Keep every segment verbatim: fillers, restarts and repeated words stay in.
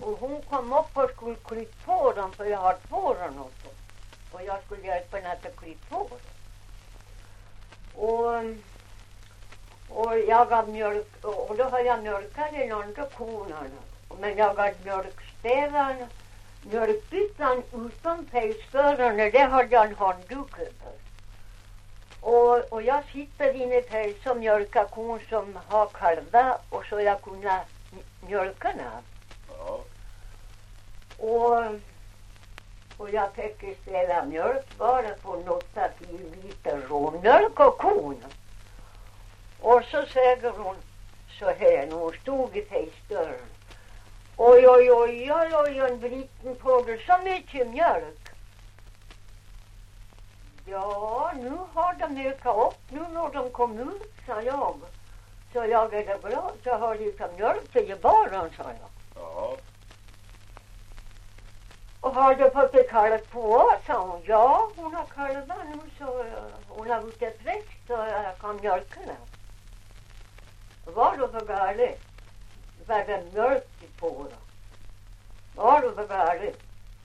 och hon kom upp och skulle klippa på dem, för jag har två dem också. Och jag skulle hjälpa henne att klippa på dem. Och, och jag gav mjölk, och då har jag mjölkat den andra konan. Men jag gav mjölkstävan, mjölkbyttan utan pälsförarna, det hade jag en handduk över. Och, och jag sitter inne i päls och mjölkar kon som har kalva, och så jag kunde mjölka den. Ja. Och, och jag fick ställa mjölk bara på några tio liter råmjölk och kon. Och så säger hon så här när hon stod i pälsdörren. Oj, oj, oj, oj, oj, en britten på det så mycket mjölk. Ja, nu har de ökat upp, nu när de kom ut, sa jag. Så jag är det bra, så har de lite mjölk till ge barnen, sa jag. Ja. Och har du fått det kallat på, sa hon. Ja, hon har kallat nu, så uh, hon har varit ett frisk, så jag kan mjölka henne. Var du för galet? Var det mjölk på då? Var du för galet?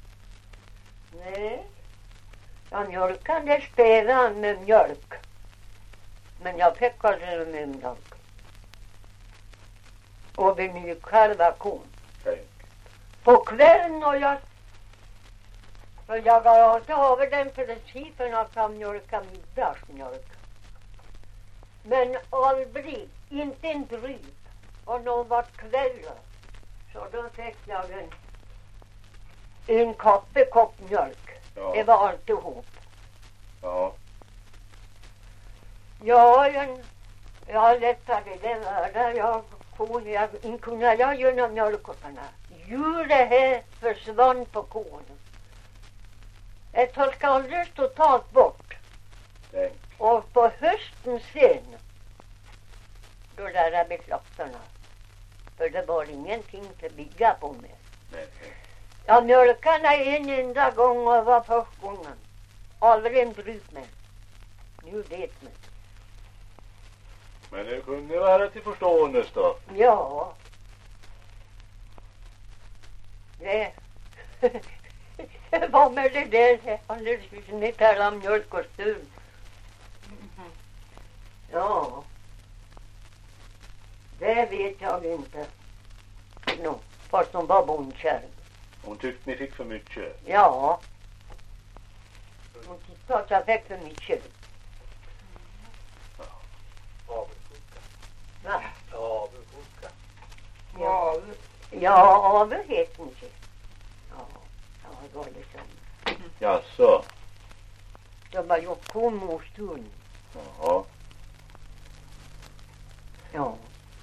Nej. Jag mjölkade stävan med mjölk. Men jag fick aldrig med mjölk. Och vi nykalva kon. På kvällen och jag... För jag har alltid över den principen att jag mjölkar middagsmjölk. Men aldrig, inte en dryg. Och någon var kvällar. Så då fick jag en, en kaffekopp mjölk. Ja. Det var alltihop. Ja. Ja, jag, jag lättade det var där jag kon. Jag, inte kunde jag göra mjölkorna. Djuret här försvann på kon. Det tog alldeles totalt bort. Tänk. Och på hösten sen, då lärde vi slaktarna. För det var ingenting att bygga på med. Nej. Jag mjölkade en enda gång och var första gången. Aldrig en bruk med. Nu vet man. Men det kunde vara till förstående då. Ja. Det, det var med det där. Alldeles som ni talar om mjölk och stund. Ja. Det vet jag inte. No, fast hon var bondkärring. Hon tyckte ni fick för mycket. Ja. Hon tyckte att jag fick för mycket. Avundsjuka. Va? Avundsjuka. Ja. Ja, avundsjuka inte. Ja, ja, var det som. Jaså. De var ju kom och stund. Jaha. Ja.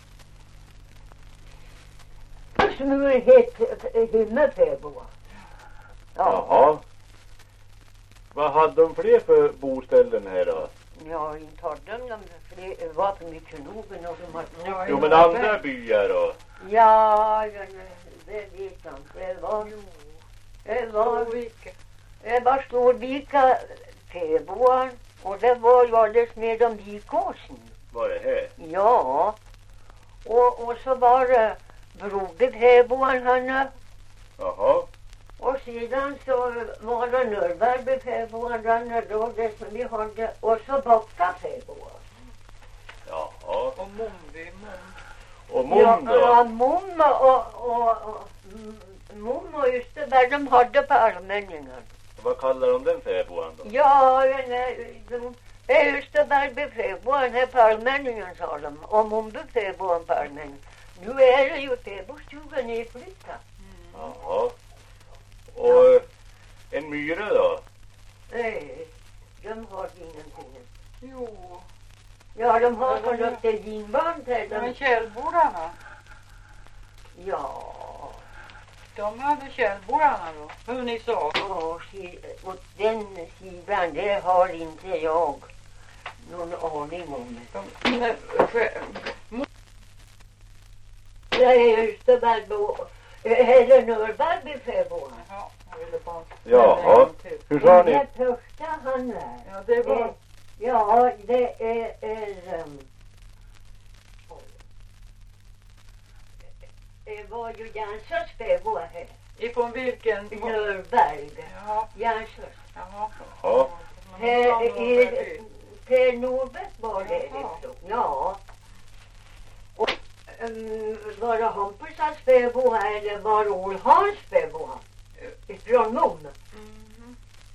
Nu heter himmelfebruar. Jaha. Vad hade de fler för boställen här då? Ja, inte har de dem för det var för mycket nog när de hade... Jo, men andra byar då? Ja, det, det vet jag inte. Det var... Det var... Storvika. Det var Storvika februar. Och det var ju alldeles med de vikåsen. Var det här? Ja. Och, och så var det brodet februar henne. Jaha. Och sedan så var det Nörberg februar henne då det som vi hade. Och så Bocka februar. Jaha. Och Momvi, Mom. Och Mom Ja, då? ja, Mom och, och, och Mom och Österberg, de hade på allmänningen. Vad kallar de den februaren då? Ja, de, de, Österberg befebruaren här på allmänningen, sa de. Och Mom befebruaren på allmänningen. Nu är det ju februarstugan nedflyttad. Mm. Jaha. Och en myra då? Nej, de har ingenting. Jo. Ja, de har från upp till Ginband här. Men De, källbordarna. ja, De hade källbordarna då. Hur ni sa. och, och den sidan, det har inte jag någon aning om. De, ne, skä, Det är Österberg då. Eller Nörberg i februar. Jaha, jag ville bara... Jaha. Hur sa Den ni? här första han är. Ja, det var... Eh, ja, det är... är um, det var ju Jansens fäbo här. Ifrån vilken? Nörberg. Jaha. Jansens. Jaha. Jaha. Här är Per Norberg var det ifrån. Ja. Och um, var det Hampusas fäbo här eller var det Olhans fäbo här? Ifrån Mom. Mm.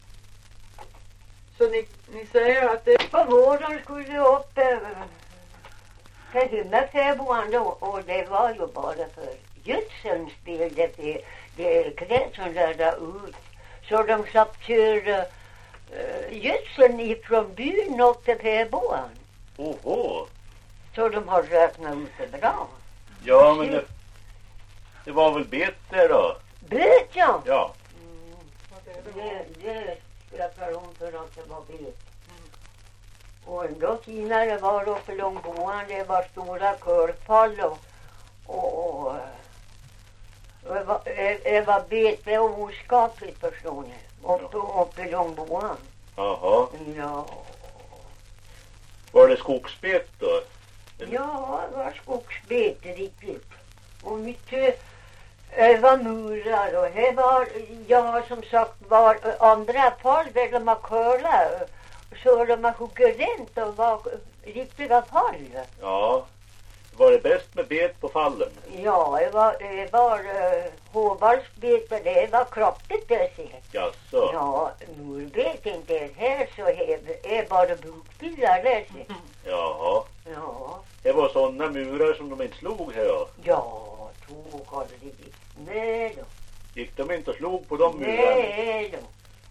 Så ni, ni säger att det... På våren skulle upp äh, till himmelfäboan då. Och det var ju bara för gödselns del. Det, det kretsen där ut. Så de slapp köra uh, gödseln ifrån byn upp till fäboan. Oho. Så de har räknat ut det bra. Ja, men det, det var väl bete då? Bet, ja. Ja. Mm. Det, det skulle jag tala om för att det var bet. Mm. Och ändå finare var det uppe långboan. Det var stora körfall och, och, och, och det, var, det var bete och oskapligt personer. Uppe, Ja. uppe långboan. Jaha. Ja. Var det skogsbet då? Eller? Ja, det var skogsbete riktigt. Och mycket det var murar och det var, ja som sagt var andra fall där de har curlat så de har hugget rent och var riktiga fall. Ja. Var det bäst med bet på fallen? Ja, det var, det var uh, håvalsbete, det var kraftigt det ser. Jaså? Ja, murbete inte här så det är bara bukbillar det ser. Jaha. Ja. Det var sådana murar som de inte slog här då? Ja, tog aldrig. Nej då. Gick de inte och slog på de murarna? Nej då.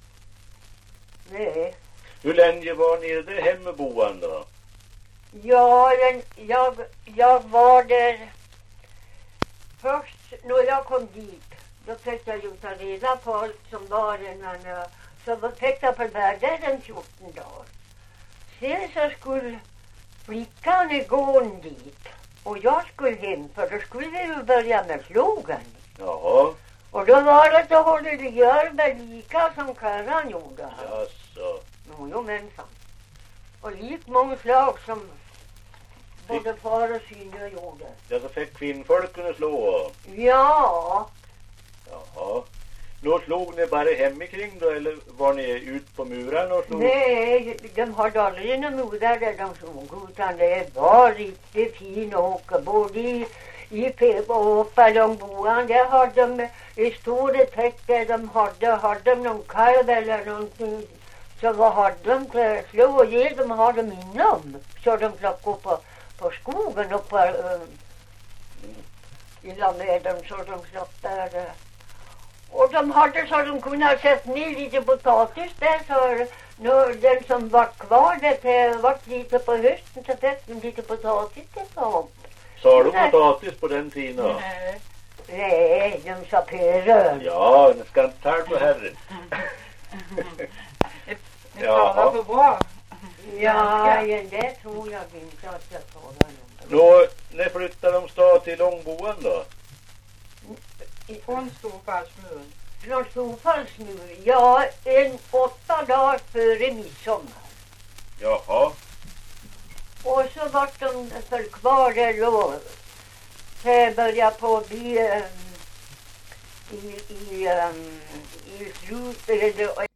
Nej. Hur länge var ni där hemmeboan då? Ja, den, jag, jag var där först när jag kom dit. Då fick jag ju ta reda på allt som var innan. Så fick jag på värde den fjorton dagar. Sen så skulle flickan gå dit. Och jag skulle hem för då skulle vi ju börja med slogan. Jaha. Och då var det så håller det gör väl lika som Karan gjorde. Jaså. Jo, jo människan. Och lik många slag som både far och syner gjorde. Ja, så fick kvinnfolken slå. Ja. Jaha. Då slog ni bara hemikring då eller var ni ut på muren och slog? Nej, de hade aldrig några murar där de slog utan det var riktigt fin åker. Både i, i Peba och Ballongboan där hade de i stora täck där de hade, hade de någon kalv eller någonting. Så vad hade de till slå och ge dem hade de inom. Så de slapp gå på, på skogen och på uh, i Lameden så de slapp där. Uh. Och de hade så de kunde sätta ner lite potatis där så nu, den som var kvar det var lite på hösten så fick de lite potatis till så. Sa du potatis på den tiden? Nej. Nej, de sa pärön. Ja, ni ska inte ta på herren. Ni talar för bra. Ja, ja, det tror jag inte att jag talar om. Nå, när flyttade de stad till Långboan då? Från Storfallsmuren. Från Storfallsmuren? Ja, en åtta dagar före midsommar. Jaha. Och så var de för kvar där då. Det började på att bli um, i, i, um, i slutet.